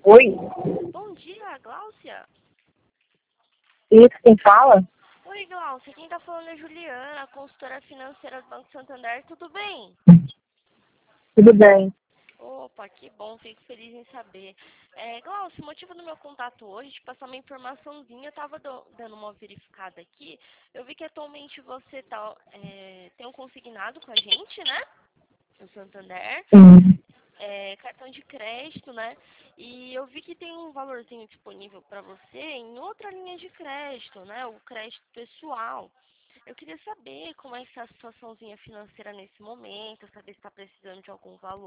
Oi, Bom dia, Gláucia. isso quem fala? Oi, Gláucia. Quem tá falando é Juliana, consultora financeira do Banco Santander. Tudo bem? Tudo bem. Opa, que bom. Fico feliz em saber. Gláucia, o motivo do meu contato hoje, te passar uma informaçãozinha, eu tava dando uma verificada aqui. Eu vi que atualmente você tem um consignado com a gente, né? No Santander. Sim. Cartão de crédito, né? E eu vi que tem um valorzinho disponível para você em outra linha de crédito, né? O crédito pessoal. Eu queria saber como é que está a situaçãozinha financeira nesse momento, saber se está precisando de algum valor.